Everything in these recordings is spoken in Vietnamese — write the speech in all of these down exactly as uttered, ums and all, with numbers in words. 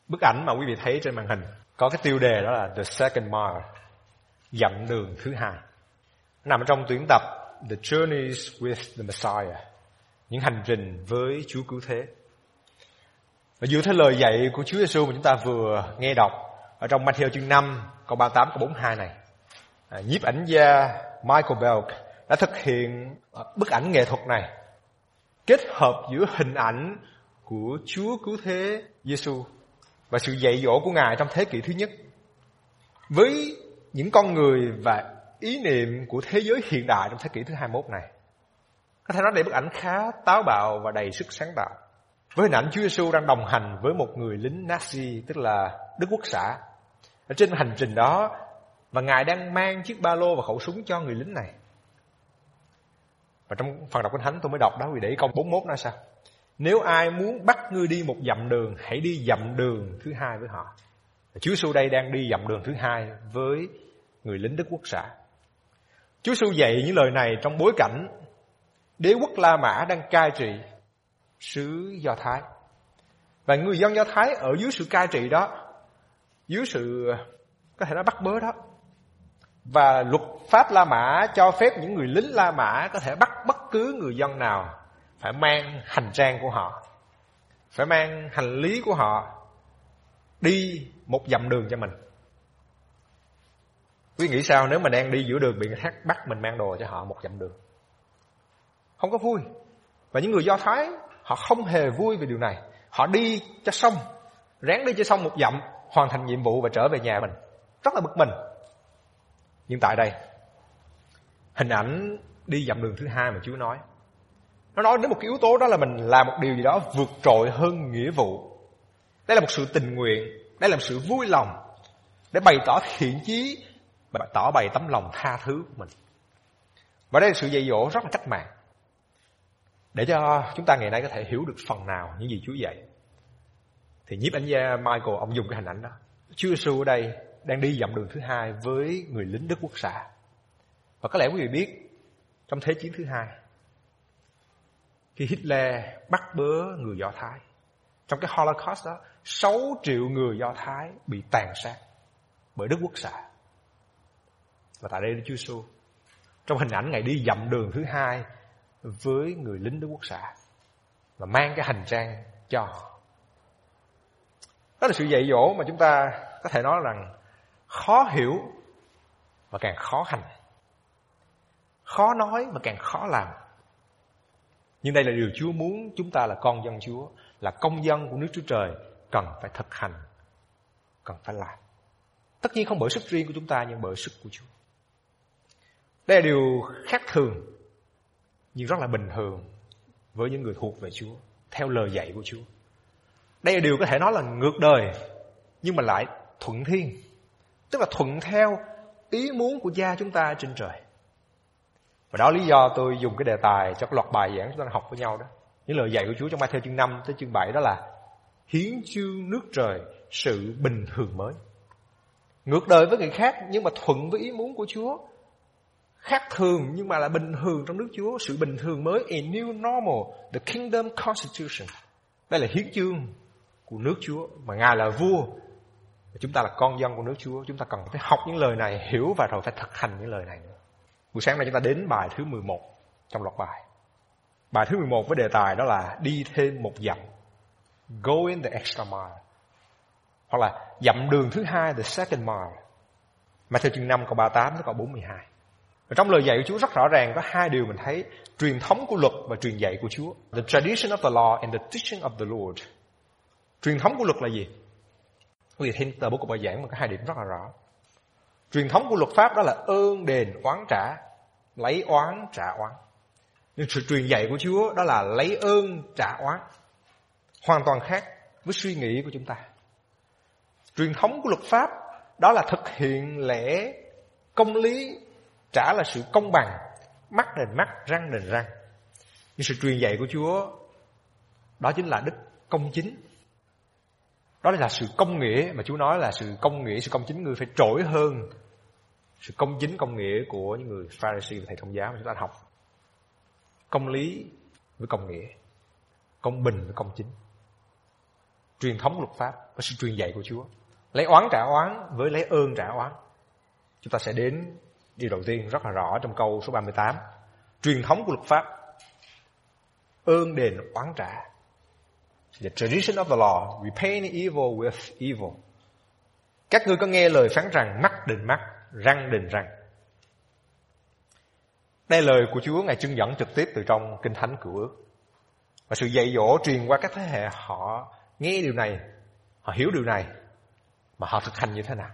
Bức ảnh mà quý vị thấy trên màn hình có cái tiêu đề đó là The Second Mile, dặm đường thứ hai. Nằm trong tuyển tập The Journeys with the Messiah, những hành trình với Chúa Cứu Thế. Và dựa theo lời dạy của Chúa Giêsu mà chúng ta vừa nghe đọc ở trong Matthew chương năm câu ba mươi tám câu bốn mươi hai này, à, nhiếp ảnh gia Michael Belk đã thực hiện bức ảnh nghệ thuật này kết hợp giữa hình ảnh của Chúa Cứu Thế Giêsu và sự dạy dỗ của Ngài trong thế kỷ thứ nhất với những con người và ý niệm của thế giới hiện đại trong thế kỷ thứ hai mươi mốt này. Có thể nói đây bức ảnh khá táo bạo và đầy sức sáng tạo. Với hình ảnh Chúa Giêsu đang đồng hành với một người lính Nazi, tức là Đức Quốc xã, ở trên hành trình đó, và Ngài đang mang chiếc ba lô và khẩu súng cho người lính này. Và trong phần đọc Kinh Thánh tôi mới đọc đó, vì để ý câu bốn mươi mốt nói sao: nếu ai muốn bắt ngươi đi một dặm đường, hãy đi dặm đường thứ hai với họ. Và Chúa Giêsu đây đang đi dặm đường thứ hai với người lính Đức Quốc xã. Chúa Giêsu dạy những lời này trong bối cảnh đế quốc La Mã đang cai trị xứ Do Thái. Và người dân Do Thái ở dưới sự cai trị đó, dưới sự có thể nói bắt bớ đó, và luật pháp La Mã cho phép những người lính La Mã có thể bắt bất cứ người dân nào phải mang hành trang của họ, phải mang hành lý của họ đi một dặm đường cho mình. Quý nghĩ sao nếu mình đang đi giữa đường bị người khác bắt mình mang đồ cho họ một dặm đường? Không có vui. Và những người Do Thái họ không hề vui về điều này. Họ đi cho xong, ráng đi cho xong một dặm, hoàn thành nhiệm vụ và trở về nhà mình. Rất là bực mình. Nhưng tại đây, hình ảnh đi dặm đường thứ hai mà Chúa nói, nó nói đến một cái yếu tố, đó là mình làm một điều gì đó vượt trội hơn nghĩa vụ. Đây là một sự tình nguyện, đây là một sự vui lòng để bày tỏ thiện chí và tỏ bày tấm lòng tha thứ của mình. Và đây là sự dạy dỗ rất là cách mạng, để cho chúng ta ngày nay có thể hiểu được phần nào những gì Chúa dạy. Thì nhiếp ảnh gia Michael, ông dùng cái hình ảnh đó. Chúa Giêsu ở đây đang đi dặm đường thứ hai với người lính Đức Quốc xã. Và có lẽ quý vị biết, trong Thế chiến thứ hai, khi Hitler bắt bớ người Do Thái, trong cái Holocaust đó, sáu triệu người Do Thái bị tàn sát bởi Đức Quốc xã. Và tại đây Chúa Giêsu trong hình ảnh Ngài đi dặm đường thứ hai với người lính Đức Quốc xã và mang cái hành trang cho họ. Đó là sự dạy dỗ mà chúng ta có thể nói rằng khó hiểu và càng khó hành, khó nói mà càng khó làm. Nhưng đây là điều Chúa muốn chúng ta là con dân Chúa, là công dân của nước Chúa Trời, cần phải thực hành, cần phải làm. Tất nhiên không bởi sức riêng của chúng ta, nhưng bởi sức của Chúa. Đây là điều khác thường, nhưng rất là bình thường với những người thuộc về Chúa, theo lời dạy của Chúa. Đây là điều có thể nói là ngược đời, nhưng mà lại thuận thiên, tức là thuận theo ý muốn của Cha chúng ta trên trời. Và đó là lý do tôi dùng cái đề tài cho cái loạt bài giảng chúng ta học với nhau đó. Những lời dạy của Chúa trong Matthew chương năm tới chương bảy đó là hiến chương nước trời, sự bình thường mới. Ngược đời với người khác nhưng mà thuận với ý muốn của Chúa. Khác thường nhưng mà là bình thường trong nước Chúa, sự bình thường mới, a new normal, the kingdom constitution. Đây là hiến chương của nước Chúa, mà Ngài là vua. Chúng ta là con dân của nước Chúa, chúng ta cần phải học những lời này, hiểu và rồi phải thực hành những lời này nữa. Buổi sáng nay chúng ta đến bài thứ mười một trong loạt bài. Bài thứ mười một với đề tài đó là đi thêm một dặm, going the extra mile, hoặc là dặm đường thứ hai, the second mile. Matthew chương năm câu ba mươi tám tới câu bốn mươi hai. Và trong lời dạy của Chúa rất rõ ràng có hai điều mình thấy: truyền thống của luật và truyền dạy của Chúa. The tradition of the law and the teaching of the Lord. Truyền thống của luật là gì? Quý vị thêm tờ bút của bài giảng mà có hai điểm rất là rõ. Truyền thống của luật pháp đó là ơn đền oán trả, lấy oán trả oán. Nhưng sự truyền dạy của Chúa đó là lấy ơn trả oán, hoàn toàn khác với suy nghĩ của chúng ta. Truyền thống của luật pháp đó là thực hiện lẽ công lý, trả là sự công bằng, mắt đền mắt, răng đền răng. Nhưng sự truyền dạy của Chúa đó chính là đức công chính. Đó là sự công nghĩa mà Chúa nói là sự công nghĩa, sự công chính người phải trỗi hơn sự công chính công nghĩa của những người Pharisee và thầy thông giáo mà chúng ta học. Công lý với công nghĩa, công bình với công chính. truyền thống luật pháp và sự truyền dạy của Chúa. Lấy oán trả oán với lấy ơn trả oán. Chúng ta sẽ đến điều đầu tiên rất là rõ trong câu số ba mươi tám. Truyền thống của luật pháp, ơn đền oán trả. The tradition of the law, repaying evil with evil. Các ngươi có nghe lời phán rằng mắt đền mắt, răng đền răng. Đây là lời của Chúa Ngài trưng dẫn trực tiếp từ trong Kinh Thánh Cựu Ước. Và sự dạy dỗ truyền qua các thế hệ, họ nghe điều này, họ hiểu điều này, mà họ thực hành như thế nào.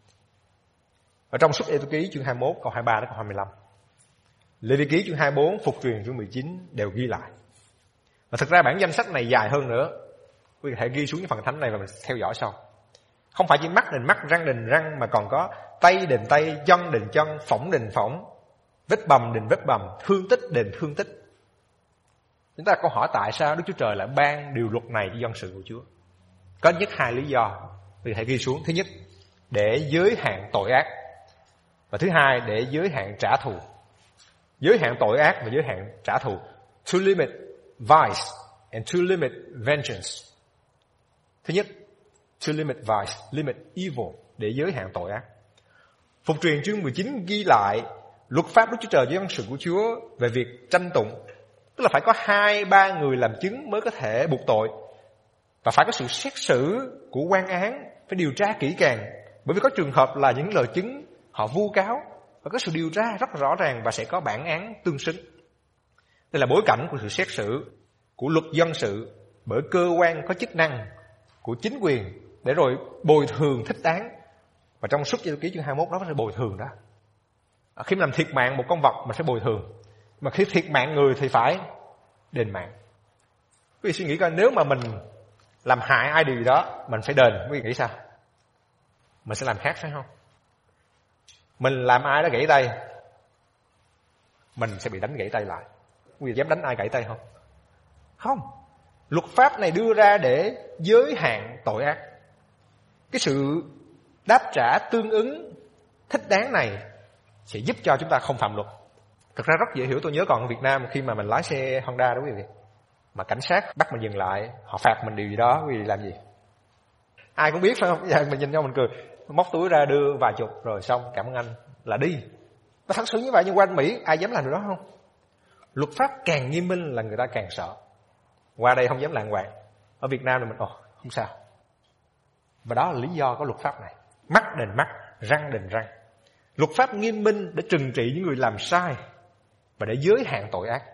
Ở trong Xuất Ê-tô Ký chương hai mươi mốt câu hai mươi ba đến câu hai mươi lăm, Lê Vi Ký chương hai mươi bốn, Phục truyền chương mười chín đều ghi lại. Và thực ra bản danh sách này dài hơn nữa, quý vị có thể ghi xuống những phần thánh này và mình theo dõi sau. Không phải chỉ mắt đền mắt, răng đền răng, mà còn có tay đền tay, chân đền chân, phỏng đền phỏng, vết bầm đền vết bầm, thương tích đền thương tích. Chúng ta câu hỏi tại sao Đức Chúa Trời lại ban điều luật này cho dân sự của Chúa? Có nhất hai lý do, quý vị hãy ghi xuống. Thứ nhất, để giới hạn tội ác. Và thứ hai, để giới hạn trả thù. Giới hạn tội ác và giới hạn trả thù. To limit vice and to limit vengeance. Thứ nhất, to limit vice, limit evil, để giới hạn tội ác. Phục truyền chương mười chín ghi lại luật pháp Đức Chúa Trời với dân sự của Chúa về việc tranh tụng. Tức là phải có hai ba người làm chứng mới có thể buộc tội. Và phải có sự xét xử của quan án, phải điều tra kỹ càng. Bởi vì có trường hợp là những lời chứng họ vu cáo, và có sự điều tra rất rõ ràng và sẽ có bản án tương xứng. Đây là bối cảnh của sự xét xử, của luật dân sự bởi cơ quan có chức năng, của chính quyền, để rồi bồi thường thích đáng. Và trong Xuất Ê-tô Ký chương hai mươi mốt đó phải bồi thường đó. Khi mình làm thiệt mạng một con vật mình phải bồi thường, mà khi thiệt mạng người thì phải đền mạng. Quý vị suy nghĩ coi, nếu mà mình làm hại ai điều gì đó mình phải đền, quý vị nghĩ sao? Mình sẽ làm khác phải không? Mình làm ai đó gãy tay, mình sẽ bị đánh gãy tay lại. Quý vị dám đánh ai gãy tay không? Không. Luật pháp này đưa ra để giới hạn tội ác. Cái sự đáp trả tương ứng thích đáng này sẽ giúp cho chúng ta không phạm luật. Thực ra rất dễ hiểu. Tôi nhớ còn ở Việt Nam khi mà mình lái xe Honda đó quý vị, mà cảnh sát bắt mình dừng lại, họ phạt mình điều gì đó, quý vị làm gì? Ai cũng biết phải không? Giờ mình nhìn nhau mình cười, móc túi ra đưa vài chục rồi xong, cảm ơn anh, là đi. Nó thật sự như vậy, nhưng qua Mỹ ai dám làm điều đó không? Luật pháp càng nghiêm minh là người ta càng sợ. Qua đây không dám lạng quạng. Ở Việt Nam thì mình ồ không sao. Và đó là lý do có luật pháp này. Mắt đền mắt, răng đền răng. Luật pháp nghiêm minh để trừng trị những người làm sai và để giới hạn tội ác.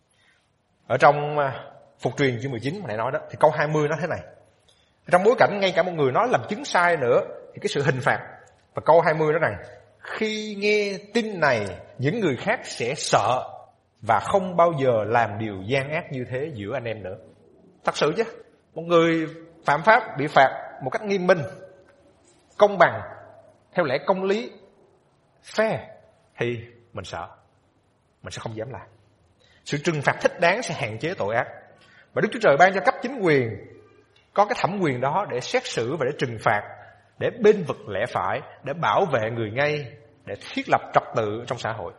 Ở trong Phục truyền chương mười chín mà nãy nói đó, thì câu hai mươi nó thế này. Trong bối cảnh ngay cả một người nói làm chứng sai nữa thì cái sự hình phạt. Và câu hai mươi nói rằng khi nghe tin này, những người khác sẽ sợ và không bao giờ làm điều gian ác như thế giữa anh em nữa. Thật sự chứ, một người phạm pháp bị phạt một cách nghiêm minh, công bằng, theo lẽ công lý, fair, thì mình sợ, mình sẽ không dám làm. Sự trừng phạt thích đáng sẽ hạn chế tội ác. Và Đức Chúa Trời ban cho cấp chính quyền có cái thẩm quyền đó để xét xử và để trừng phạt, để bênh vực lẽ phải, để bảo vệ người ngay, để thiết lập trật tự trong xã hội.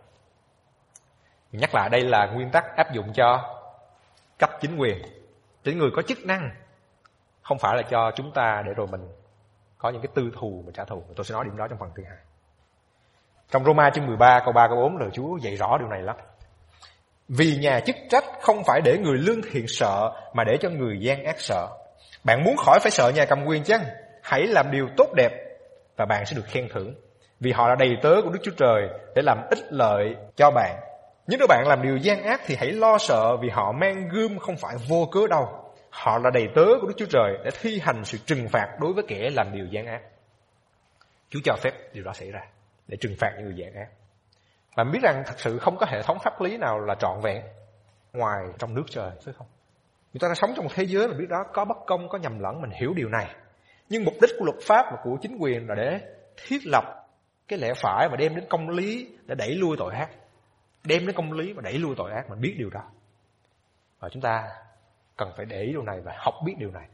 Nhắc lại, đây là nguyên tắc áp dụng cho cấp chính quyền, cho những người có chức năng, không phải là cho chúng ta để rồi mình có những cái tư thù mà trả thù. Tôi sẽ nói điểm đó trong phần thứ hai. Trong Roma chương mười ba câu ba câu bốn lời Chúa dạy rõ điều này lắm. Vì nhà chức trách không phải để người lương thiện sợ, mà để cho người gian ác sợ. Bạn muốn khỏi phải sợ nhà cầm quyền chăng? Hãy làm điều tốt đẹp và bạn sẽ được khen thưởng, vì họ là đầy tớ của Đức Chúa Trời để làm ích lợi cho bạn. Nhưng nếu bạn làm điều gian ác thì hãy lo sợ, vì họ mang gươm không phải vô cớ đâu. Họ là đầy tớ của Đức Chúa Trời để thi hành sự trừng phạt đối với kẻ làm điều gian ác. Chúa cho phép điều đó xảy ra để trừng phạt những người gian ác. Bạn biết rằng thật sự không có hệ thống pháp lý nào là trọn vẹn ngoài trong nước trời, phải không? Người ta đã sống trong một thế giới mà biết đó có bất công, có nhầm lẫn, mình hiểu điều này. Nhưng mục đích của luật pháp và của chính quyền là để thiết lập cái lẽ phải và đem đến công lý để đẩy lui tội ác. Đem đến công lý và đẩy lui tội ác, mình biết điều đó. Và chúng ta cần phải để ý điều này và học biết điều này.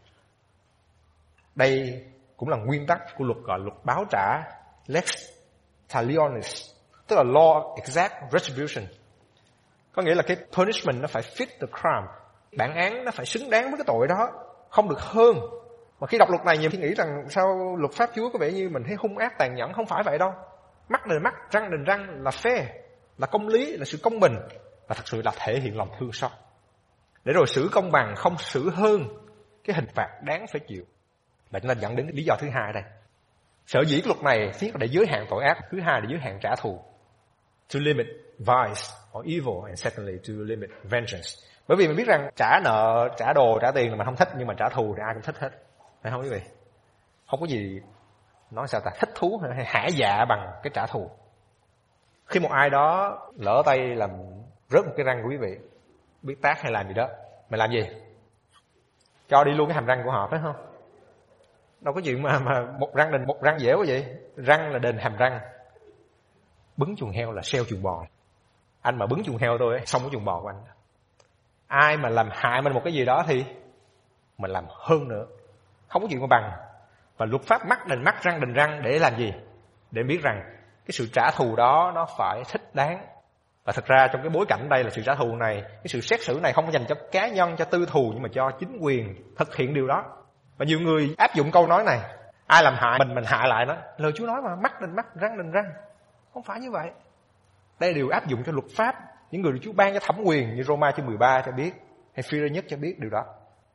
Đây cũng là nguyên tắc của luật gọi luật báo trả, lex talionis, tức là law exact retribution. Có nghĩa là cái punishment nó phải fit the crime, bản án nó phải xứng đáng với cái tội đó, không được hơn, Mà khi đọc luật này nhiều khi nghĩ rằng sao luật pháp Chúa có vẻ như mình thấy hung ác tàn nhẫn. Không phải vậy đâu. Mắt đền mắt, răng đền răng là fair, là công lý, là sự công bình, và thật sự là thể hiện lòng thương xót. Để rồi xử công bằng, không xử hơn cái hình phạt đáng phải chịu. Và chúng ta dẫn đến cái lý do thứ hai đây. Sở dĩ luật này thứ nhất là để giới hạn tội ác, thứ hai là giới hạn trả thù. To limit vice or evil, and secondly to limit vengeance. Bởi vì mình biết rằng trả nợ, trả đồ, trả tiền là mình không thích, nhưng mà trả thù thì ai cũng thích hết. Phải không quý vị? Không có gì nói sao ta thích thú hay hả dạ bằng cái trả thù. Khi một ai đó lỡ tay làm rớt một cái răng của quý vị, biết tát hay làm gì đó, mày làm gì? Cho đi luôn cái hàm răng của họ, phải không? Đâu có chuyện mà mà một răng đền một răng dễ quá vậy. Răng là đền hàm răng, bứng chuồng heo là sale chuồng bò. Anh mà bứng chuồng heo tôi ấy, xong cái chuồng bò của anh. Ai mà làm hại mình một cái gì đó thì mình làm hơn nữa. Không có chuyện mà bằng. Và luật pháp mắt đền mắt, răng đền răng để làm gì? Để biết rằng cái sự trả thù đó nó phải thích đáng. Và thật ra trong cái bối cảnh đây là sự trả thù này, cái sự xét xử này không dành cho cá nhân, cho tư thù, nhưng mà cho chính quyền thực hiện điều đó. Và nhiều người áp dụng câu nói này, ai làm hại mình, mình hại lại nó. Lời Chúa nói mà, mắt đền mắt, răng đền răng. Không phải như vậy. Đây là điều áp dụng cho luật pháp. Những người được Chúa ban cho thẩm quyền như Roma chương mười ba cho biết, hay Phi-rơ nhất cho biết điều đó.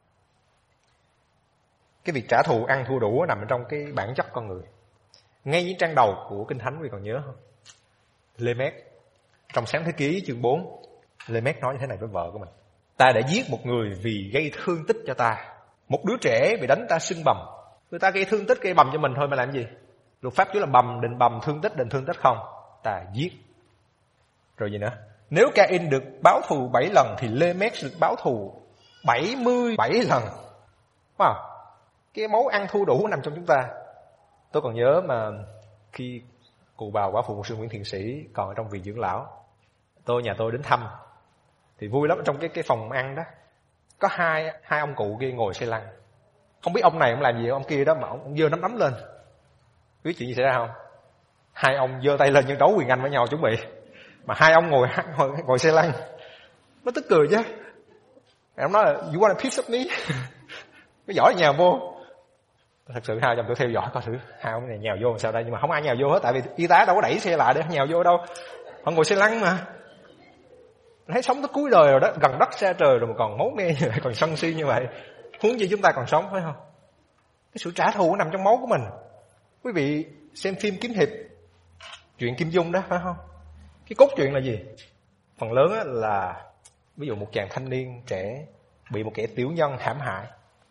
Cái việc trả thù ăn thua đủ nằm trong cái bản chất con người. Ngay những trang đầu của Kinh Thánh quý vị còn nhớ không? Lê-mét trong Sáng Thế Ký chương bốn, Lê-mét nói như thế này với vợ của mình: ta đã giết một người vì gây thương tích cho ta, một đứa trẻ vì đánh ta sưng bầm. Người ta gây thương tích, gây bầm cho mình thôi mà làm gì? Luật pháp Chúa là bầm đền bầm, thương tích đền thương tích không? Ta giết. Rồi gì nữa? Nếu Ca-in được báo thù bảy lần thì Lê-mét được báo thù bảy mươi bảy lần. Wow. Cái máu ăn thua đủ nằm trong chúng ta. Tôi còn nhớ mà khi cụ bà quả phụ mục sư Nguyễn Thiện Sĩ còn ở trong viện dưỡng lão, tôi nhà tôi đến thăm thì vui lắm. Trong cái cái phòng ăn đó có hai hai ông cụ kia ngồi xe lăn. Không biết ông này ông làm gì ông kia đó mà ông, ông giơ nắm đấm lên. Biết chuyện gì xảy ra không? Hai ông giơ tay lên như đấu quyền Anh với nhau chuẩn bị, mà hai ông ngồi ngồi, ngồi xe lăn. Nó tức cười chứ. Ông nói là you want a piece of me? Cái giỏi nhào vô. Thật sự hai chồng tôi theo dõi coi thử hai ông này nhào vô làm sao đây, nhưng mà không ai nhào vô hết, tại vì y tá đâu có đẩy xe lại để nhào vô đâu. Họ ngồi xe lăn mà. Thấy sống tới cuối đời rồi đó, gần đất xa trời rồi mà còn máu me như vậy, còn sân si như vậy. Huống gì chúng ta còn sống, phải không? Cái sự trả thù nằm trong máu của mình. Quý vị xem phim kiếm hiệp, chuyện Kim Dung đó, phải không? Cái cốt truyện là gì? Phần lớn là ví dụ một chàng thanh niên trẻ bị một kẻ tiểu nhân hãm hại,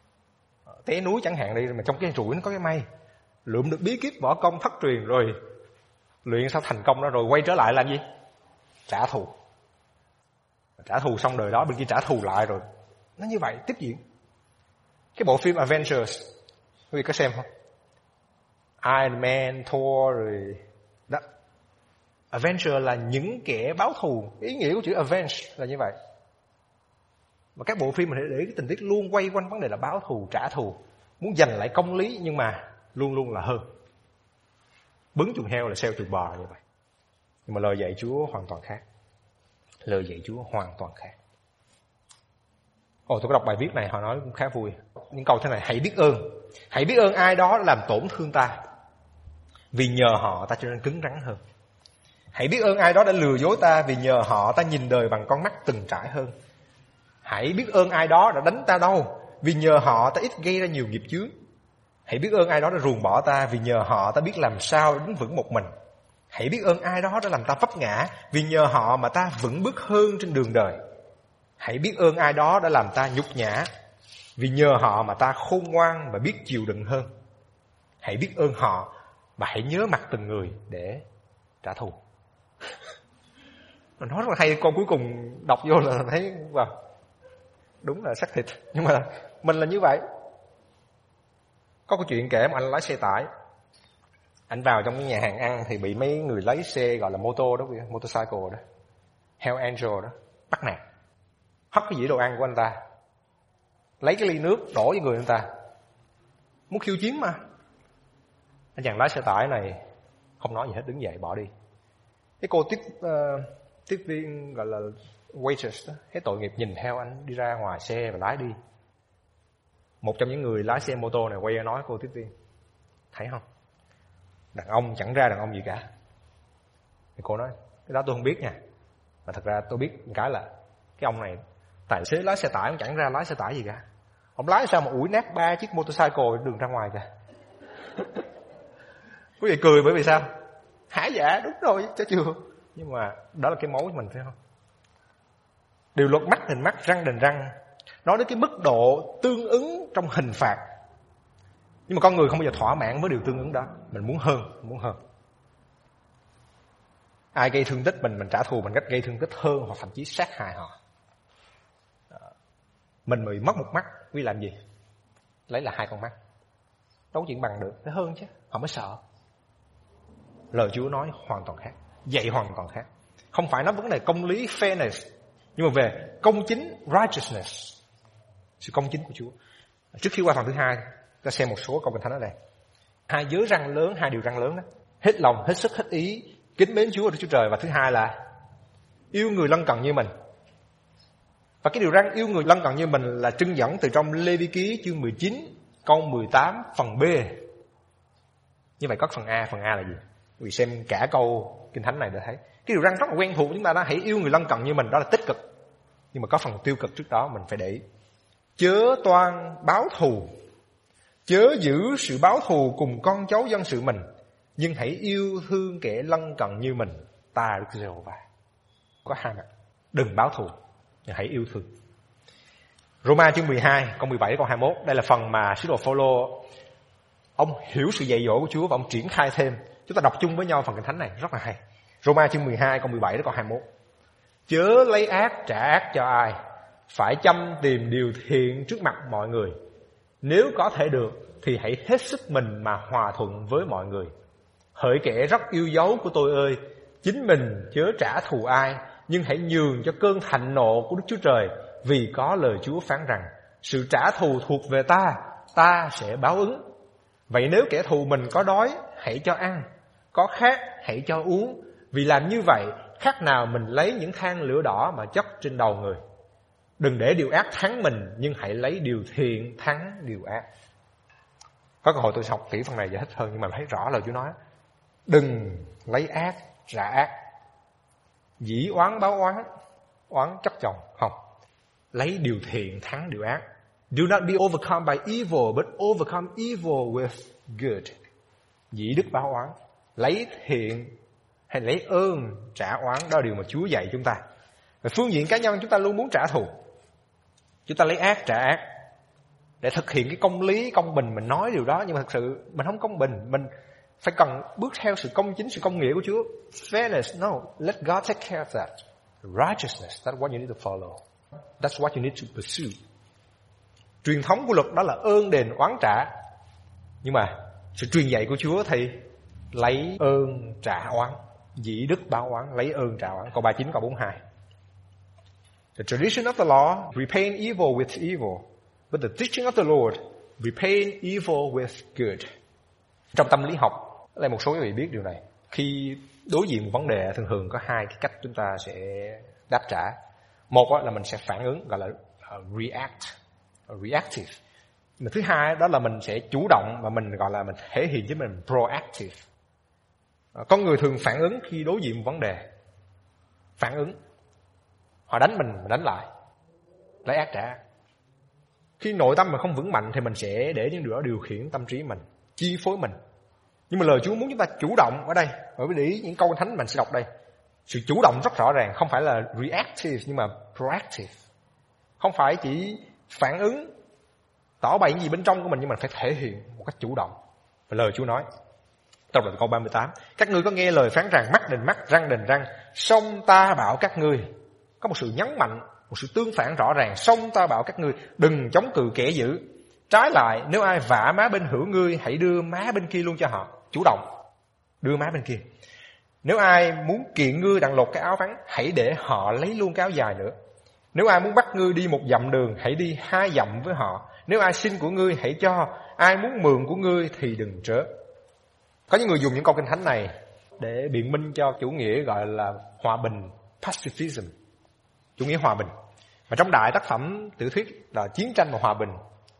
té núi chẳng hạn đi, mà trong cái rủi nó có cái may lượm được bí kíp võ công thất truyền, rồi luyện sao thành công đó, rồi quay trở lại làm gì? Trả thù. Trả thù xong đời đó bên kia trả thù lại, rồi nó như vậy tiếp diễn. Cái bộ phim Avengers quý vị có xem không? Iron Man, Thor rồi đó. Avenger là những kẻ báo thù. Ý nghĩa của chữ avenge là như vậy. Mà các bộ phim mình để cái tình tiết luôn quay quanh vấn đề là báo thù, trả thù, muốn giành lại công lý, nhưng mà luôn luôn là hơn. Bứng chuồng heo là xeo chuồng bò như vậy. Nhưng mà lời dạy Chúa hoàn toàn khác. Lời dạy Chúa hoàn toàn khác. Ồ, tôi có đọc bài viết này, họ nói cũng khá vui. Những câu thế này: hãy biết ơn. Hãy biết ơn ai đó đã làm tổn thương ta, vì nhờ họ ta trở nên cứng rắn hơn. Hãy biết ơn ai đó đã lừa dối ta, vì nhờ họ ta nhìn đời bằng con mắt từng trải hơn. Hãy biết ơn ai đó đã đánh ta đau, vì nhờ họ ta ít gây ra nhiều nghiệp chướng. Hãy biết ơn ai đó đã ruồng bỏ ta, vì nhờ họ ta biết làm sao đứng vững một mình. Hãy biết ơn ai đó đã làm ta vấp ngã, vì nhờ họ mà ta vững bước hơn trên đường đời. Hãy biết ơn ai đó đã làm ta nhục nhã, vì nhờ họ mà ta khôn ngoan và biết chịu đựng hơn. Hãy biết ơn họ và hãy nhớ mặt từng người để trả thù. Mình nói rất là hay, con cuối cùng đọc vô là thấy wow, đúng là xác thịt. Nhưng mà mình là như vậy. Có câu chuyện kể một anh lái xe tải, anh vào trong cái nhà hàng ăn thì bị mấy người lấy xe gọi là mô tô đó, motorcycle đó, Hell Angel đó, bắt nạt, hất cái dĩa đồ ăn của anh ta, lấy cái ly nước đổ với người anh ta, muốn khiêu chiến mà. Anh chàng lái xe tải này không nói gì hết, đứng dậy bỏ đi. Cái cô tiếp uh, tiếp viên gọi là waitress đó, thấy tội nghiệp nhìn theo anh đi ra ngoài xe và lái đi. Một trong những người lái xe mô tô này quay ra nói cô tiếp viên, thấy không, đàn ông chẳng ra đàn ông gì cả. Thì cô nói, cái đó tôi không biết nha. Mà thật ra tôi biết một cái là cái ông này tài xế lái xe tải, ông chẳng ra lái xe tải gì cả. Ông lái sao mà ủi nát ba chiếc motorcycle đường ra ngoài kìa. Quý vị cười bởi vì sao? Hả dạ, đúng rồi, chứ chưa. Nhưng mà đó là cái máu của mình, phải không? Điều luật mắt đền mắt, răng đền răng, nói đến cái mức độ tương ứng trong hình phạt. Nhưng mà con người không bao giờ thỏa mãn với điều tương ứng đó. Mình muốn hơn, muốn hơn. Ai gây thương tích mình, mình trả thù bằng cách gây thương tích hơn, hoặc thậm chí sát hại họ. Mình bị mất một mắt, vì làm gì? Lấy là hai con mắt. Đâu có chuyện bằng được, phải hơn chứ, họ mới sợ. Lời Chúa nói hoàn toàn khác, dạy hoàn toàn khác. Không phải nói vấn đề công lý, fairness, nhưng mà về công chính, righteousness, sự công chính của Chúa. Trước khi qua phần thứ hai, ta xem một số câu Kinh Thánh ở đây. Hai giới răn lớn, hai điều răn lớn đó: hết lòng, hết sức, hết ý, kính mến Chúa Đức Chúa Trời. Và thứ hai là yêu người lân cận như mình. Và cái điều răn yêu người lân cận như mình là trưng dẫn từ trong Lê Vi Ký chương mười chín, câu mười tám, phần B. Như vậy có phần A, phần A là gì? Vì xem cả câu Kinh Thánh này để thấy. Cái điều răn rất là quen thuộc chúng ta đó, hãy yêu người lân cận như mình, đó là tích cực. Nhưng mà có phần tiêu cực trước đó mình phải để ý. Chớ toan báo thù, chớ giữ sự báo thù cùng con cháu dân sự mình, nhưng hãy yêu thương kẻ lân cận như mình, ta Đức Giê-hô-va. Có hai mặt. Đừng báo thù, nhưng hãy yêu thương. Roma chương mười hai, câu mười bảy, câu hai mươi mốt. Đây là phần mà sứ đồ Phao-lô, ông hiểu sự dạy dỗ của Chúa và ông triển khai thêm. Chúng ta đọc chung với nhau phần Kinh Thánh này rất là hay. Roma chương mười hai, câu mười bảy đến câu hai mươi mốt. Chớ lấy ác trả ác cho ai, phải chăm tìm điều thiện trước mặt mọi người. Nếu có thể được thì hãy hết sức mình mà hòa thuận với mọi người. Hỡi kẻ rất yêu dấu của tôi ơi, chính mình chớ trả thù ai, nhưng hãy nhường cho cơn thạnh nộ của Đức Chúa Trời, vì có lời Chúa phán rằng sự trả thù thuộc về ta, ta sẽ báo ứng. Vậy nếu kẻ thù mình có đói, hãy cho ăn, có khát, hãy cho uống, vì làm như vậy khác nào mình lấy những than lửa đỏ mà chất trên đầu người. Đừng để điều ác thắng mình, nhưng hãy lấy điều thiện thắng điều ác. Có cơ hội tôi học kỹ phần này giải thích hơn, nhưng mà thấy rõ lời Chúa nói. Đừng lấy ác trả ác, dĩ oán báo oán, oán chất chồng. Không, lấy điều thiện thắng điều ác. Do not be overcome by evil, but overcome evil with good. Dĩ đức báo oán, lấy thiện hay lấy ơn trả oán, đó là điều mà Chúa dạy chúng ta. Về phương diện cá nhân, chúng ta luôn muốn trả thù, chúng ta lấy ác trả ác để thực hiện cái công lý, công bình. Mình nói điều đó, nhưng mà thật sự mình không công bình. Mình phải cần bước theo sự công chính, sự công nghĩa của Chúa. Fairness, no, let God take care of that. Righteousness, that's what you need to follow. That's what you need to pursue. Truyền thống của luật đó là ơn đền oán trả, nhưng mà sự truyền dạy của Chúa thì lấy ơn trả oán, dĩ đức báo oán, lấy ơn trả oán. Câu ba mươi chín, câu bốn mươi hai. The tradition of the law, repaying evil with evil, but the teaching of the Lord, repaying evil with good. Trong tâm lý học, đây một số quý vị biết điều này. Khi đối diện một vấn đề, thường thường có hai cái cách chúng ta sẽ đáp trả. Một là mình sẽ phản ứng, gọi là react, reactive. Mà thứ hai đó là mình sẽ chủ động và mình gọi là mình thể hiện với mình proactive. Con người thường phản ứng khi đối diện một vấn đề. Phản ứng. Họ đánh mình, mình đánh lại. Lấy ác trả ác. Khi nội tâm mình không vững mạnh thì mình sẽ để những điều đó điều khiển tâm trí mình, chi phối mình. Nhưng mà lời Chúa muốn chúng ta chủ động ở đây. Bởi vì để ý những câu thánh mình sẽ đọc đây. Sự chủ động rất rõ ràng, không phải là reactive nhưng mà proactive. Không phải chỉ phản ứng, tỏ bày những gì bên trong của mình, nhưng mà phải thể hiện một cách chủ động. Và lời Chúa nói trong đoạn câu ba mươi tám: các ngươi có nghe lời phán rằng mắt đền mắt, răng đền răng, song ta bảo các ngươi. Có một sự nhấn mạnh, một sự tương phản rõ ràng. Song ta bảo các ngươi, đừng chống cự kẻ dữ. Trái lại, nếu ai vả má bên hữu ngươi, hãy đưa má bên kia luôn cho họ. Chủ động đưa má bên kia. Nếu ai muốn kiện ngươi đặng lột cái áo vắng, hãy để họ lấy luôn cái áo dài nữa. Nếu ai muốn bắt ngươi đi một dặm đường, hãy đi hai dặm với họ. Nếu ai xin của ngươi, hãy cho. Ai muốn mượn của ngươi thì đừng trớ. Có những người dùng những câu Kinh Thánh này để biện minh cho chủ nghĩa gọi là hòa bình, pacifism, chủ nghĩa hòa bình. Mà trong đại tác phẩm tiểu thuyết là Chiến tranh và Hòa bình,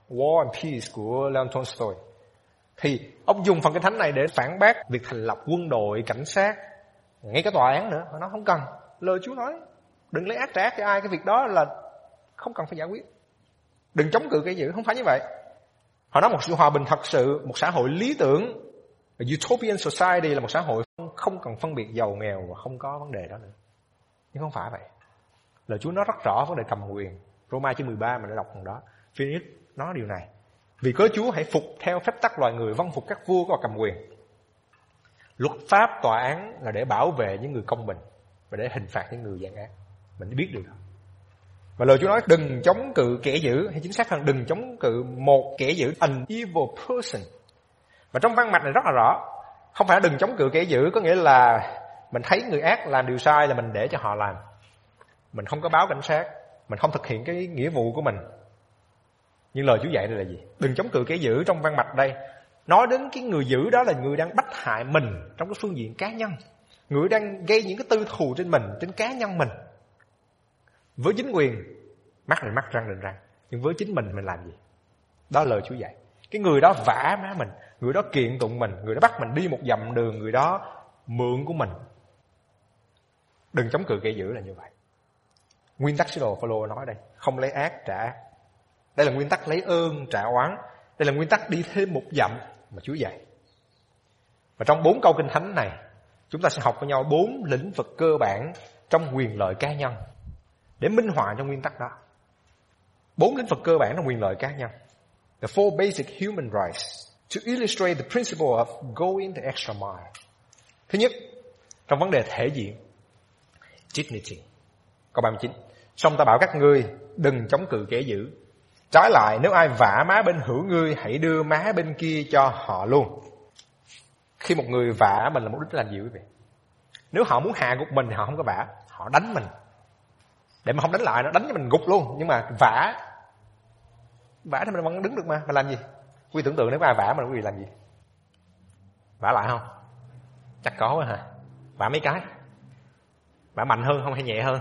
War and Peace của Leon Tolstoy. Thì ông dùng phần kinh thánh này để phản bác việc thành lập quân đội, cảnh sát, ngay cả tòa án nữa. Họ nói không cần. Lời Chúa nói đừng lấy ác trả ác cho ai, cái việc đó là không cần phải giải quyết. Đừng chống cự kẻ dữ, không phải như vậy. Họ nói một sự hòa bình thật sự, một xã hội lý tưởng, utopian society là một xã hội không cần phân biệt giàu nghèo và không có vấn đề đó nữa. Nhưng không phải vậy. Lời Chúa nói rất rõ vấn đề cầm quyền. Roma chương mười ba mình đã đọc phần đó. Phoenix nói điều này. Vì cớ Chúa hãy phục theo phép tắc loài người, vâng phục các vua có cầm quyền. Luật pháp tòa án là để bảo vệ những người công bình và để hình phạt những người gian ác. Mình biết điều đó. Và lời Chúa nói đừng chống cự kẻ dữ, hay chính xác hơn đừng chống cự một kẻ dữ, an evil person. Và trong văn mạch này rất là rõ. Không phải đừng chống cự kẻ dữ có nghĩa là mình thấy người ác làm điều sai là mình để cho họ làm. Mình không có báo cảnh sát, mình không thực hiện cái nghĩa vụ của mình. Nhưng lời Chúa dạy đây là gì? Đừng chống cự kẻ dữ trong văn mạch đây. Nói đến cái người dữ đó là người đang bách hại mình trong cái phương diện cá nhân. Người đang gây những cái tư thù trên mình, trên cá nhân mình. Với chính quyền, mắt lên mắt, răng lên răng. Nhưng với chính mình, mình làm gì? Đó là lời Chúa dạy. Cái người đó vả má mình, người đó kiện tụng mình, người đó bắt mình đi một dặm đường, người đó mượn của mình. Đừng chống cự kẻ dữ là như vậy. Nguyên tắc sứ đồ Phaolô nói đây, không lấy ác trả ác. Đây là nguyên tắc lấy ơn trả oán. Đây là nguyên tắc đi thêm một dặm mà Chúa dạy. Và trong bốn câu kinh thánh này, chúng ta sẽ học với nhau bốn lĩnh vực cơ bản trong quyền lợi cá nhân để minh họa cho nguyên tắc đó. Bốn lĩnh vực cơ bản trong quyền lợi cá nhân. The four basic human rights to illustrate the principle of going the extra mile. Thứ nhất, trong vấn đề thể diện, dignity. Câu ba mươi chín. Song ta bảo các ngươi đừng chống cự kẻ dữ. Trái lại, nếu ai vả má bên hữu ngươi, hãy đưa má bên kia cho họ luôn. Khi một người vả mình là mục đích làm gì quý vị? Nếu họ muốn hạ gục mình thì họ không có vả, họ đánh mình. Để mà không đánh lại, nó đánh cho mình gục luôn. Nhưng mà vả, vả thì mình vẫn đứng được mà. Mà làm gì? Quý tưởng tượng nếu ai vả mình quý vị làm gì? Vả lại không? Chắc có quá hả? Vả mấy cái? Vả mạnh hơn không hay nhẹ hơn?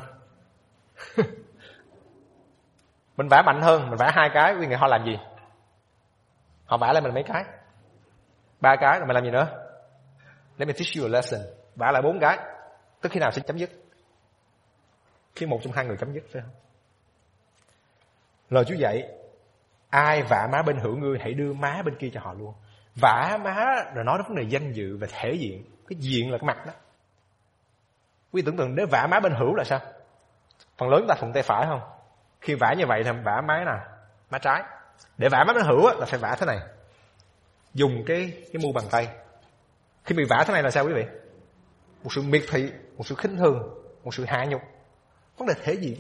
Mình vả mạnh hơn, mình vả hai cái, quý vị họ làm gì? Họ vả lại mình mấy cái? Ba cái rồi mình làm gì nữa? Let me teach you a lesson. Vả lại bốn cái. Tức khi nào sẽ chấm dứt? Khi một trong hai người chấm dứt phải không? Lời Chúa dạy, ai vả má bên hữu ngươi, hãy đưa má bên kia cho họ luôn. Vả má rồi nói đến vấn đề danh dự và thể diện. Cái diện là cái mặt đó. Quý tưởng tượng nếu vả má bên hữu là sao? Phần lớn ta thuận tay phải không? Khi vả như vậy thì vả má nào? Má trái. Để vả má bên hữu là phải vả thế này. Dùng cái cái mu bàn tay. Khi bị vả thế này là sao quý vị? Một sự miệt thị, một sự khinh thường, một sự hạ nhục. Vấn đề thể diện.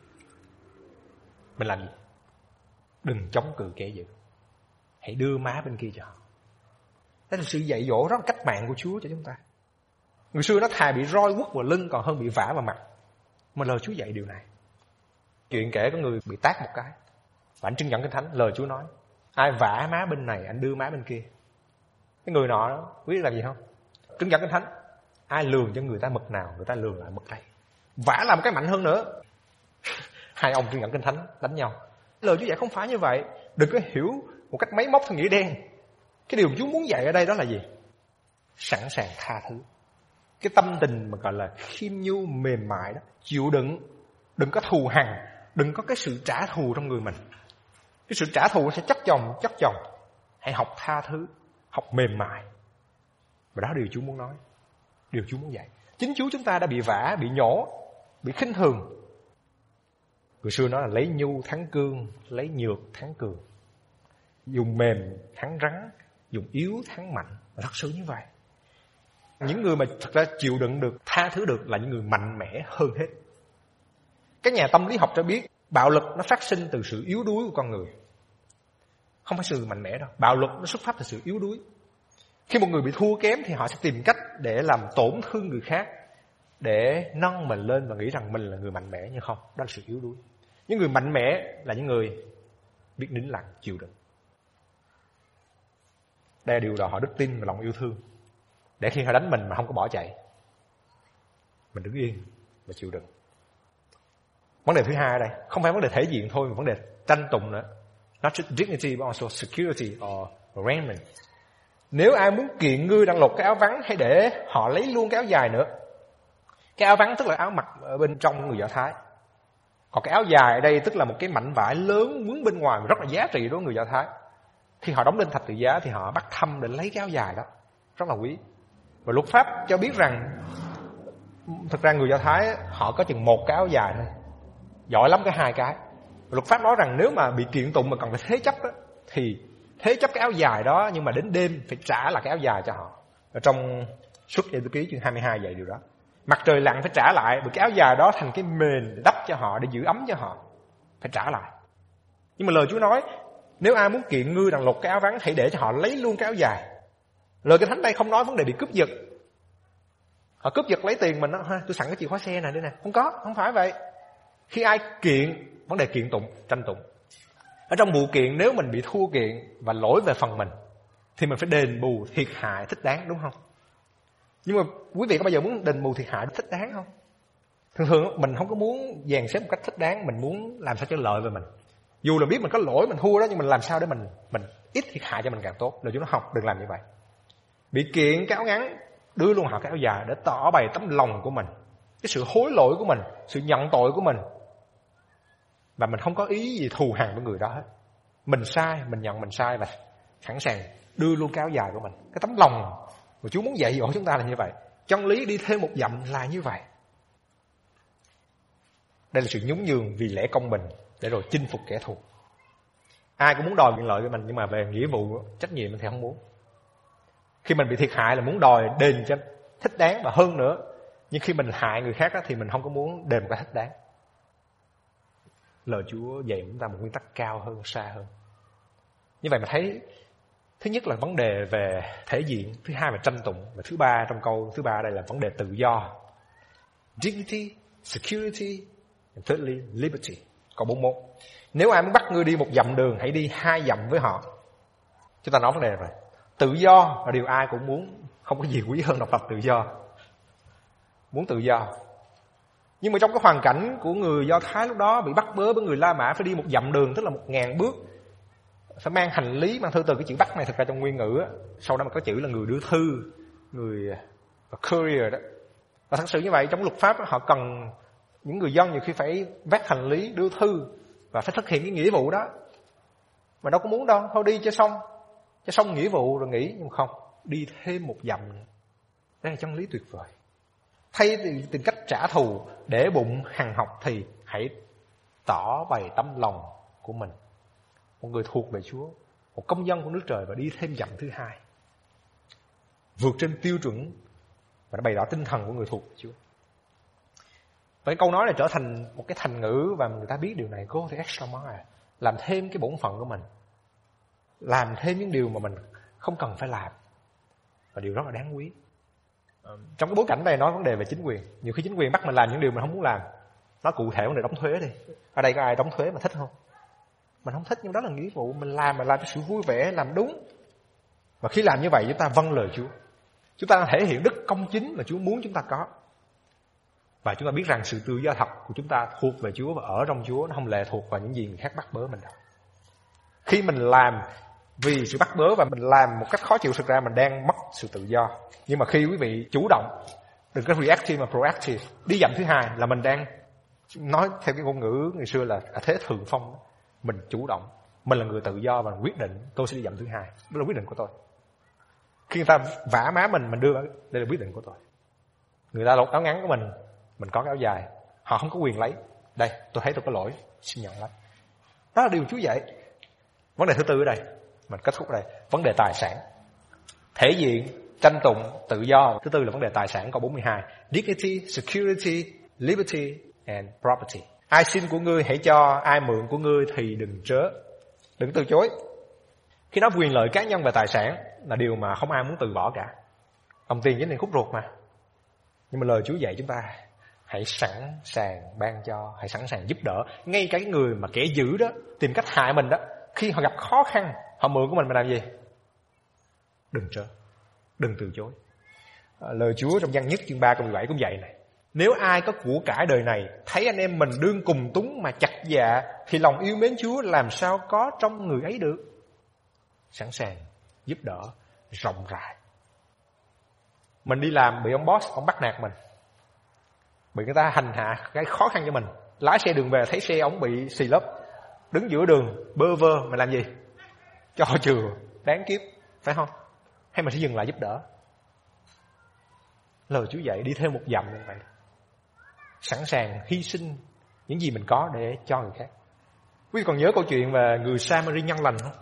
Mình làm gì? Đừng chống cự kẻ dữ. Hãy đưa má bên kia cho họ. Đó là sự dạy dỗ rất là cách mạng của Chúa cho chúng ta. Người xưa nó thà bị roi quất vào lưng còn hơn bị vả vào mặt. Mà lời Chúa dạy điều này. Chuyện kể có người bị tát một cái và anh trưng dẫn kinh thánh, lời Chúa nói ai vả má bên này anh đưa má bên kia. Cái người nọ đó biết làm gì không? Trưng dẫn kinh thánh, ai lường cho người ta mực nào người ta lường lại mực đây. Vả làm cái mạnh hơn nữa. Hai ông trưng dẫn kinh thánh đánh nhau. Lời Chúa dạy không phải như vậy. Đừng có hiểu một cách máy móc theo nghĩa đen. Cái điều Chúa muốn dạy ở đây đó là gì? Sẵn sàng tha thứ. Cái tâm tình mà gọi là khiêm nhu mềm mại đó, chịu đựng, đừng có thù hằn, đừng có cái sự trả thù trong người mình. Cái sự trả thù sẽ chất chồng, chất chồng. Hãy học tha thứ, học mềm mại. Và đó là điều Chúa muốn nói, điều Chúa muốn dạy. Chính Chúa chúng ta đã bị vả, bị nhổ, bị khinh thường. Người xưa nói là lấy nhu thắng cương, lấy nhược thắng cường. Dùng mềm thắng rắn, dùng yếu thắng mạnh. Và thật sự như vậy. Những người mà thật ra chịu đựng được, tha thứ được là những người mạnh mẽ hơn hết. Các nhà tâm lý học cho biết bạo lực nó phát sinh từ sự yếu đuối của con người. Không phải sự mạnh mẽ đâu. Bạo lực nó xuất phát từ sự yếu đuối. Khi một người bị thua kém thì họ sẽ tìm cách để làm tổn thương người khác, để nâng mình lên và nghĩ rằng mình là người mạnh mẽ. Nhưng không, đó là sự yếu đuối. Những người mạnh mẽ là những người biết nín lặng, chịu đựng. Đây là điều đòi hỏi đức tin và lòng yêu thương. Để khi họ đánh mình mà không có bỏ chạy, mình đứng yên và chịu đựng. Vấn đề thứ hai ở đây không phải vấn đề thể diện thôi, mà vấn đề tranh tụng nữa. Not just dignity but also security or arraignment. Nếu ai muốn kiện ngươi đang lột cái áo vắng, hãy để họ lấy luôn cái áo dài nữa. Cái áo vắng tức là áo mặc ở bên trong người Do Thái. Còn cái áo dài ở đây tức là một cái mảnh vải lớn mướn bên ngoài rất là giá trị đối với người Do Thái. Khi họ đóng đinh thạch tự giá thì họ bắt thăm để lấy cái áo dài đó, rất là quý. Và luật pháp cho biết rằng thực ra người Do Thái họ có chừng một cái áo dài thôi, giỏi lắm cái hai cái. Và luật pháp nói rằng nếu mà bị kiện tụng mà cần phải thế chấp đó, thì thế chấp cái áo dài đó, nhưng mà đến đêm phải trả lại cái áo dài cho họ. Ở trong Xuất Ai Cập ký chương hai mươi hai dạy điều đó. Mặt trời lặn phải trả lại, bởi cái áo dài đó thành cái mền để đắp cho họ, để giữ ấm cho họ, phải trả lại. Nhưng mà lời Chúa nói, nếu ai muốn kiện ngươi đằng lột cái áo vắng, hãy để cho họ lấy luôn cái áo dài. Lời Kinh Thánh đây không nói vấn đề bị cướp giật. Họ cướp giật lấy tiền mình đó, ha, tôi sẵn cái chìa khóa xe này đây nè. Không có, không phải vậy. Khi ai kiện, vấn đề kiện tụng, tranh tụng. Ở trong vụ kiện, nếu mình bị thua kiện và lỗi về phần mình, thì mình phải đền bù thiệt hại thích đáng, đúng không? Nhưng mà quý vị có bao giờ muốn đền bù thiệt hại thích đáng không? Thường thường mình không có muốn dàn xếp một cách thích đáng, mình muốn làm sao cho lợi về mình. Dù là biết mình có lỗi, mình thua đó, nhưng mình làm sao để mình mình ít thiệt hại cho mình càng tốt. Lời Chúa nói học đừng làm như vậy. Bị kiện cái áo ngắn, đưa luôn họ cái áo dài để tỏ bày tấm lòng của mình, cái sự hối lỗi của mình, sự nhận tội của mình. Và mình không có ý gì thù hằn với người đó hết. Mình sai, mình nhận mình sai và sẵn sàng đưa luôn cái áo dài của mình. Cái tấm lòng mà Chúa muốn dạy dỗ chúng ta là như vậy. Chân lý đi thêm một dặm là như vậy. Đây là sự nhún nhường vì lẽ công bình để rồi chinh phục kẻ thù. Ai cũng muốn đòi quyền lợi của mình, nhưng mà về nghĩa vụ, trách nhiệm thì không muốn. Khi mình bị thiệt hại là muốn đòi đền cho thích đáng và hơn nữa. Nhưng khi mình hại người khác thì mình không có muốn đền một cái thích đáng. Lời Chúa dạy chúng ta một nguyên tắc cao hơn, xa hơn. Như vậy mà thấy, thứ nhất là vấn đề về thể diện, thứ hai là tranh tụng, và thứ ba trong câu thứ ba đây là vấn đề tự do. Dignity, security, and thirdly, liberty. Câu bốn mươi mốt. Nếu ai muốn bắt ngươi đi một dặm đường, hãy đi hai dặm với họ. Chúng ta nói vấn đề rồi. Tự do là điều ai cũng muốn, không có gì quý hơn độc lập tự do. Muốn tự do. Nhưng mà trong cái hoàn cảnh của người Do Thái lúc đó bị bắt bớ với người La Mã, phải đi một dặm đường, tức là một ngàn bước, phải mang hành lý, mang thư từ. Cái chữ bắt này thực ra trong nguyên ngữ á, sau đó mà có chữ là người đưa thư, người courier đó. Và thật sự như vậy, trong luật pháp đó, họ cần những người dân nhiều khi phải vác hành lý, đưa thư và phải thực hiện cái nghĩa vụ đó. Mà đâu có muốn đâu, thôi đi cho xong, cho xong nghĩa vụ rồi nghỉ. Nhưng mà không, đi thêm một dặm nữa. Đây là chân lý tuyệt vời. Thay vì tìm cách trả thù để bụng hằn học thì hãy tỏ bày tấm lòng của mình, một người thuộc về Chúa, một công dân của nước trời, và đi thêm dặm thứ hai, vượt trên tiêu chuẩn và nó bày tỏ tinh thần của người thuộc về Chúa. Và cái câu nói này trở thành một cái thành ngữ và người ta biết điều này. Go the extra mile, làm thêm cái bổn phận của mình, làm thêm những điều mà mình không cần phải làm, và điều rất là đáng quý. Trong cái bối cảnh này nói vấn đề về chính quyền, nhiều khi chính quyền bắt mình làm những điều mình không muốn làm. Nói cụ thể vấn đề đóng thuế đi. Ở đây có ai đóng thuế mà thích không? Mình không thích, nhưng đó là nghĩa vụ. Mình làm mà làm cho sự vui vẻ, làm đúng. Và khi làm như vậy chúng ta vâng lời Chúa. Chúng ta thể hiện đức công chính mà Chúa muốn chúng ta có. Và chúng ta biết rằng sự tự do thật của chúng ta thuộc về Chúa và ở trong Chúa, nó không lệ thuộc vào những gì người khác bắt bớ mình đâu. Khi mình làm vì sự bắt bớ và mình làm một cách khó chịu, thực ra mình đang mất sự tự do. Nhưng mà khi quý vị chủ động, đừng có reactive mà proactive, đi dặm thứ hai là mình đang nói theo cái ngôn ngữ ngày xưa là thế thượng phong. Mình chủ động, mình là người tự do và quyết định tôi sẽ đi dặm thứ hai. Đó là quyết định của tôi. Khi người ta vả má mình, mình đưa đây là quyết định của tôi. Người ta lột áo ngắn của mình, mình có cái áo dài, họ không có quyền lấy. Đây, tôi thấy tôi có lỗi, xin nhận lấy. Đó là điều Chúa dạy. Vấn đề thứ tư ở đây, mình kết thúc ở đây, vấn đề tài sản. Thể diện, tranh tụng, tự do. Thứ tư là vấn đề tài sản, câu bốn mươi hai. Dignity, security, liberty and property. Ai xin của ngươi hãy cho, ai mượn của ngươi thì đừng trớ. Đừng từ chối. Khi nói quyền lợi cá nhân về tài sản là điều mà không ai muốn từ bỏ cả. Đồng tiền chính là khúc ruột mà. Nhưng mà lời Chúa dạy chúng ta, hãy sẵn sàng ban cho, hãy sẵn sàng giúp đỡ. Ngay cả cái người mà kẻ dữ đó, tìm cách hại mình đó, khi họ gặp khó khăn, họ mượn của mình, mình làm gì? Đừng trớ, đừng từ chối. À, lời Chúa trong Giăng nhất chương ba câu mười bảy cũng vậy này. Nếu ai có của cải đời này, thấy anh em mình đương cùng túng mà chặt dạ, thì lòng yêu mến Chúa làm sao có trong người ấy được. Sẵn sàng giúp đỡ rộng rãi. Mình đi làm bị ông boss, ông bắt nạt mình, bị người ta hành hạ, cái khó khăn cho mình. Lái xe đường về thấy xe ông bị xì lấp, đứng giữa đường bơ vơ, mình làm gì? Cho chừa, đáng kiếp, phải không? Hay mình sẽ dừng lại giúp đỡ? Lời Chúa dạy đi thêm một dặm như vậy, sẵn sàng hy sinh những gì mình có để cho người khác. Quý vị còn nhớ câu chuyện về người Samari nhân lành không?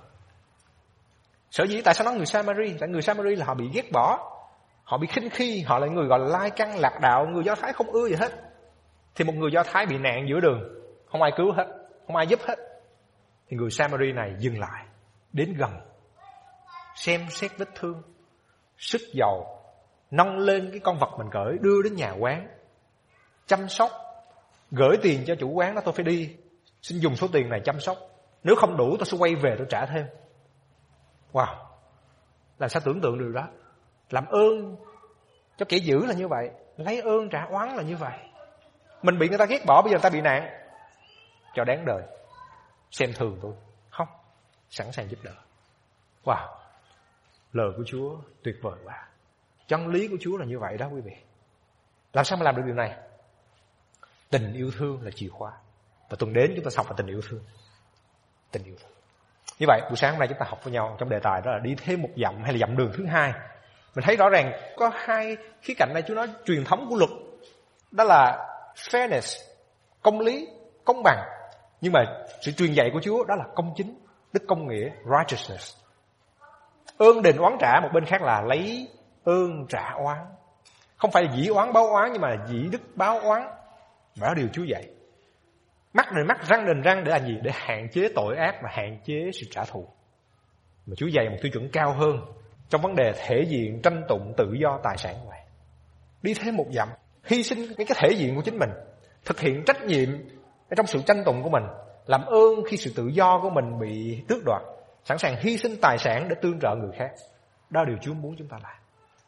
Sở dĩ tại sao nói người Samari? Tại người Samari là họ bị ghét bỏ, họ bị khinh khi, họ là người gọi là lai căng lạc đạo, người Do Thái không ưa gì hết. Thì một người Do Thái bị nạn giữa đường, không ai cứu hết, không ai giúp hết, thì người Samari này dừng lại, đến gần, xem xét vết thương, sức dầu, nâng lên cái con vật mình cởi, đưa đến nhà quán, chăm sóc, gửi tiền cho chủ quán đó, tôi phải đi, xin dùng số tiền này chăm sóc, nếu không đủ tôi sẽ quay về tôi trả thêm. Wow, làm sao tưởng tượng được đó. Làm ơn cho kẻ dữ là như vậy, lấy ơn trả oán là như vậy. Mình bị người ta ghét bỏ, bây giờ người ta bị nạn, cho đáng đời, xem thường tôi. Không, sẵn sàng giúp đỡ. Wow, lời của Chúa tuyệt vời quá. Chân lý của Chúa là như vậy đó quý vị. Làm sao mà làm được điều này? Tình yêu thương là chìa khóa. Và tuần đến chúng ta học về tình yêu thương. Tình yêu thương. Như vậy buổi sáng hôm nay chúng ta học với nhau trong đề tài đó là đi thêm một dặm hay là dặm đường thứ hai. Mình thấy rõ ràng có hai khía cạnh này. Chúa nói truyền thống của luật, đó là fairness, công lý, công bằng. Nhưng mà sự truyền dạy của Chúa đó là công chính, đức công nghĩa, righteousness. Ơn đền oán trả, một bên khác là lấy ơn trả oán. Không phải là dĩ oán báo oán, nhưng mà là dĩ đức báo oán. Và đó điều Chúa dạy. Mắt đền mắt, răng đền răng để làm gì? Để hạn chế tội ác và hạn chế sự trả thù. Mà Chúa dạy một tiêu chuẩn cao hơn trong vấn đề thể diện, tranh tụng, tự do, tài sản vậy. Đi thêm một dặm, hy sinh những cái thể diện của chính mình, thực hiện trách nhiệm trong sự tranh tụng của mình, làm ơn khi sự tự do của mình bị tước đoạt, sẵn sàng hy sinh tài sản để tương trợ người khác. Đó là điều Chúa muốn chúng ta làm.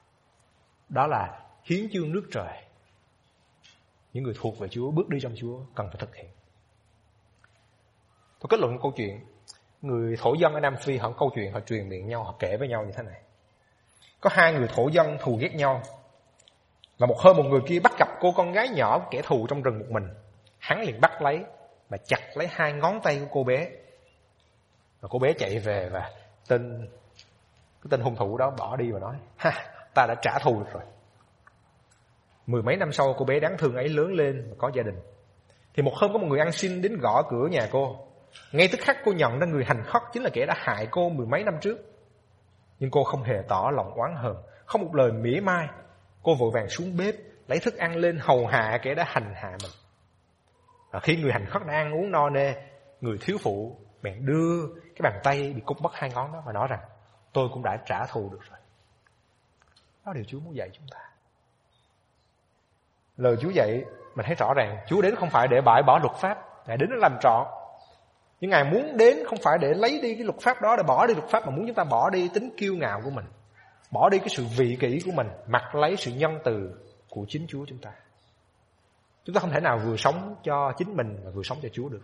Đó là hiến chương nước trời. Những người thuộc về Chúa, bước đi trong Chúa cần phải thực hiện. Tôi kết luận một câu chuyện. Người thổ dân ở Nam Phi họ có câu chuyện, họ truyền miệng nhau, họ kể với nhau như thế này. Có hai người thổ dân thù ghét nhau, và một hôm một người kia bắt gặp cô con gái nhỏ của kẻ thù trong rừng một mình. Hắn liền bắt lấy và chặt lấy hai ngón tay của cô bé. Và cô bé chạy về và tên cái tên hung thủ đó bỏ đi và nói: ha, ta đã trả thù được rồi. Mười mấy năm sau cô bé đáng thương ấy lớn lên và có gia đình. Thì một hôm có một người ăn xin đến gõ cửa nhà cô. Ngay tức khắc cô nhận ra người hành khất chính là kẻ đã hại cô mười mấy năm trước. Nhưng cô không hề tỏ lòng oán hờn, không một lời mỉa mai. Cô vội vàng xuống bếp lấy thức ăn lên hầu hạ kẻ đã hành hạ mình. Và khi người hành khất đã ăn uống no nê, người thiếu phụ bèn đưa cái bàn tay bị cục mất hai ngón đó và nói rằng: tôi cũng đã trả thù được rồi. Đó là điều Chúa muốn dạy chúng ta. Lời Chúa dạy mình thấy rõ ràng, Chúa đến không phải để bãi bỏ luật pháp, Ngài đến để làm trọn. Nhưng Ngài muốn đến không phải để lấy đi cái luật pháp đó, để bỏ đi luật pháp, mà muốn chúng ta bỏ đi tính kiêu ngạo của mình, bỏ đi cái sự vị kỷ của mình, mặc lấy sự nhân từ của chính Chúa chúng ta. Chúng ta không thể nào vừa sống cho chính mình và vừa sống cho Chúa được.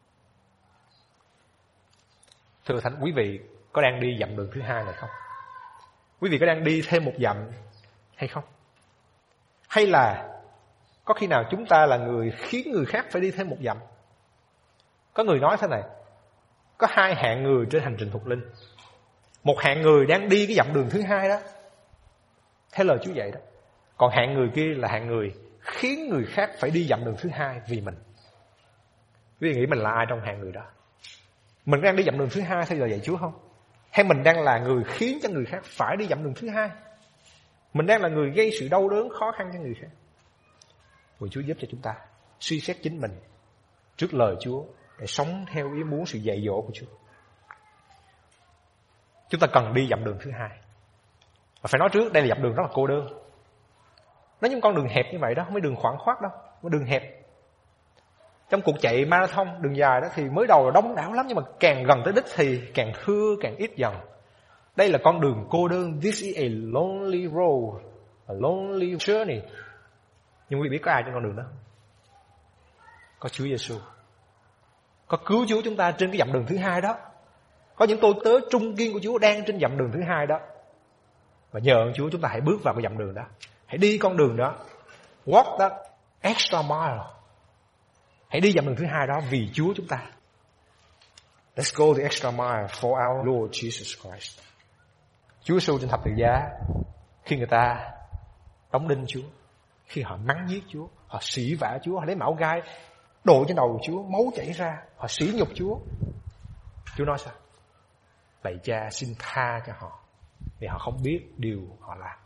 Thưa Thánh, quý vị có đang đi dặm đường thứ hai này không? Quý vị có đang đi thêm một dặm hay không? Hay là có khi nào chúng ta là người khiến người khác phải đi thêm một dặm? Có người nói thế này: có hai hạng người trên hành trình thuộc linh. Một hạng người đang đi cái dặm đường thứ hai đó, theo lời Chúa dạy đó. Còn hạng người kia là hạng người khiến người khác phải đi dặm đường thứ hai vì mình. Quý vị nghĩ mình là ai trong hạng người đó? Mình đang đi dặm đường thứ hai theo lời dạy Chúa không? Hay mình đang là người khiến cho người khác phải đi dặm đường thứ hai? Mình đang là người gây sự đau đớn, khó khăn cho người khác. Nguyện Chúa giúp cho chúng ta suy xét chính mình trước lời Chúa để sống theo ý muốn, sự dạy dỗ của Chúa. Chúng ta cần đi dặm đường thứ hai. Và phải nói trước, đây là dặm đường rất là cô đơn. Nó những con đường hẹp như vậy đó, không phải đường khoảng khoát đâu, mà đường hẹp. Trong cuộc chạy marathon đường dài đó thì mới đầu là đông đảo lắm, nhưng mà càng gần tới đích thì càng thưa, càng ít dần. Đây là con đường cô đơn. This is a lonely road, a lonely journey. Nhưng quý vị biết có ai trên con đường đó? Có Chúa Giêsu. Có cứu Chúa chúng ta trên cái dặm đường thứ hai đó. Có những tôi tớ trung kiên của Chúa đang trên dặm đường thứ hai đó. Và nhờ ơn Chúa chúng ta hãy bước vào cái dặm đường đó. Hãy đi con đường đó. Walk that extra mile. Hãy đi dặm đường thứ hai đó vì Chúa chúng ta. Let's go the extra mile for our Lord Jesus Christ. Chúa Giêsu trên thập tự giá, khi người ta đóng đinh Chúa, khi họ mắng giết Chúa, họ sỉ vả Chúa, họ lấy mão gai đổ trên đầu Chúa, máu chảy ra, họ sỉ nhục Chúa. Chúa nói sao? Lạy Cha, xin tha cho họ, vì họ không biết điều họ làm.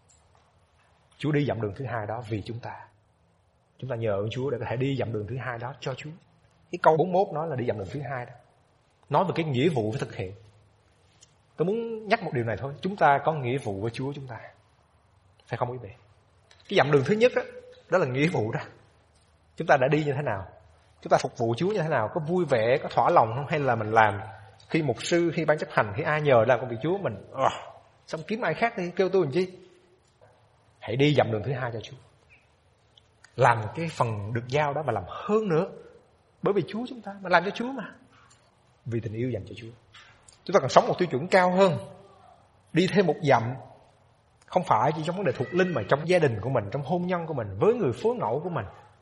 Chúa đi dặm đường thứ hai đó vì chúng ta. Chúng ta nhờ ơn Chúa để có thể đi dặm đường thứ hai đó cho Chúa. Cái câu bốn mươi mốt nói là đi dặm đường thứ hai đó, nói về cái nghĩa vụ phải thực hiện. Tôi muốn nhắc một điều này thôi. Chúng ta có nghĩa vụ với Chúa chúng ta, phải không quý vị? Cái dặm đường thứ nhất đó, đó là nghĩa vụ đó. Chúng ta đã đi như thế nào? Chúng ta phục vụ Chúa như thế nào? Có vui vẻ, có thỏa lòng không? Hay là mình làm khi mục sư, khi ban chấp hành, khi ai nhờ làm công việc Chúa, mình oh, xong kiếm ai khác đi, kêu tôi làm chi? Hãy đi dặm đường thứ hai cho Chúa. Làm cái phần được giao đó mà làm hơn nữa. Bởi vì Chúa chúng ta, mà làm cho Chúa mà. Vì tình yêu dành cho Chúa. Chúng ta cần sống một tiêu chuẩn cao hơn. Đi thêm một dặm. Không phải chỉ trong vấn đề thuộc linh, mà trong gia đình của mình, trong hôn nhân của mình, với người phối ngẫu của mình.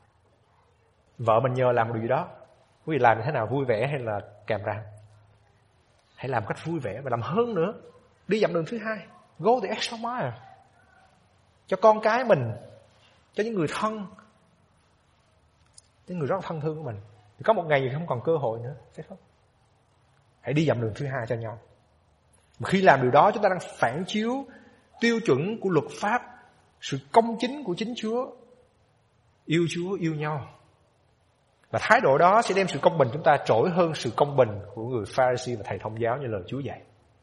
Vợ mình nhờ làm một điều gì đó, quý vị làm như thế nào, vui vẻ hay là càm ràm? Hãy làm cách vui vẻ và làm hơn nữa. Đi dặm đường thứ hai. Go the extra mile. Cho con cái mình, cho những người thân, những người rất thân thương của mình. Thì có một ngày thì không còn cơ hội nữa, phải không? Hãy đi dặm đường thứ hai cho nhau. Mà khi làm điều đó, chúng ta đang phản chiếu tiêu chuẩn của luật pháp, sự công chính của chính Chúa. Yêu Chúa, yêu nhau. Và thái độ đó sẽ đem sự công bình chúng ta trỗi hơn sự công bình của người Pharisee và thầy thông giáo như lời Chúa dạy.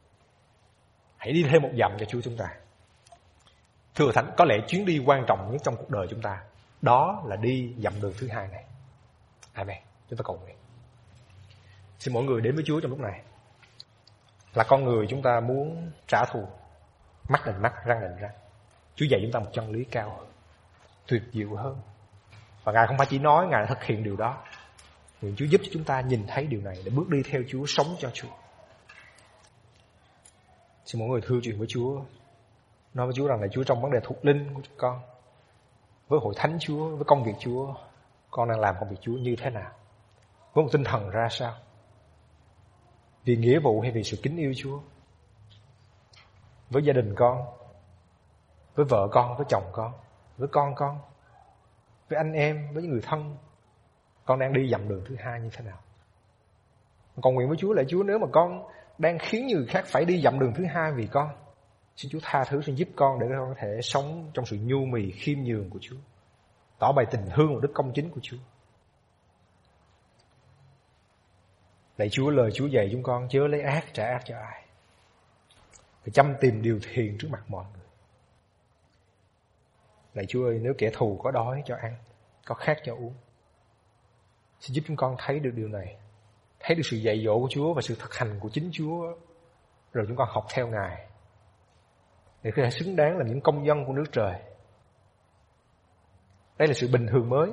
Hãy đi thêm một dặm cho Chúa chúng ta. Thưa Thánh, có lẽ chuyến đi quan trọng nhất trong cuộc đời chúng ta, đó là đi dặm đường thứ hai này. Amen. Chúng ta cầu nguyện. Xin mỗi người đến với Chúa trong lúc này. Là con người chúng ta muốn trả thù, mắt đền mắt, răng đền răng. Chúa dạy chúng ta một chân lý cao hơn, tuyệt diệu hơn. Và Ngài không phải chỉ nói, Ngài đã thực hiện điều đó. Nguyện Chúa giúp cho chúng ta nhìn thấy điều này để bước đi theo Chúa, sống cho Chúa. Xin mỗi người thưa chuyện với Chúa, nói với Chúa rằng là Chúa trong vấn đề thuộc linh của chúng con, với hội thánh Chúa, với công việc Chúa, con đang làm công việc Chúa như thế nào, với một tinh thần ra sao, vì nghĩa vụ hay vì sự kính yêu Chúa, với gia đình con, với vợ con, với chồng con, với con con, với anh em, với những người thân, con đang đi dặm đường thứ hai như thế nào. Con nguyện với Chúa là Chúa, nếu mà con đang khiến người khác phải đi dặm đường thứ hai vì con, xin Chúa tha thứ, xin giúp con để con có thể sống trong sự nhu mì khiêm nhường của Chúa, tỏ bày tình thương và đức công chính của Chúa. Lạy Chúa, lời Chúa dạy chúng con chớ lấy ác trả ác cho ai, phải chăm tìm điều thiện trước mặt mọi người. Lạy Chúa ơi, nếu kẻ thù có đói cho ăn, có khát cho uống, xin giúp chúng con thấy được điều này, thấy được sự dạy dỗ của Chúa và sự thực hành của chính Chúa, rồi chúng con học theo Ngài để có thể xứng đáng là những công dân của nước trời. Đây là sự bình thường mới.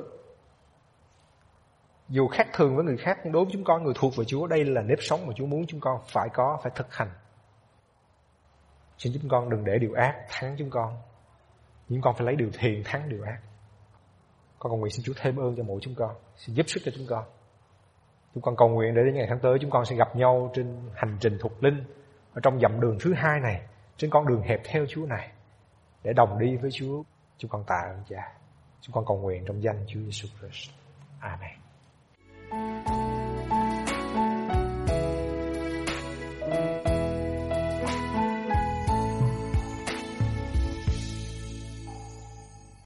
Dù khác thường với người khác, nhưng đối với chúng con, người thuộc về Chúa, đây là nếp sống mà Chúa muốn chúng con phải có, phải thực hành. Xin giúp chúng con đừng để điều ác thắng chúng con, nhưng con phải lấy điều thiện thắng điều ác. Con cầu nguyện xin Chúa thêm ơn cho mỗi chúng con, xin giúp sức cho chúng con. Chúng con cầu nguyện để đến ngày tháng tới chúng con sẽ gặp nhau trên hành trình thuộc linh, ở trong dặm đường thứ hai này, trên con đường hẹp theo Chúa này, để đồng đi với Chúa. Chúng con tạ ơn Cha. Chúng con cầu nguyện trong danh Chúa Giêsu Christ. Amen.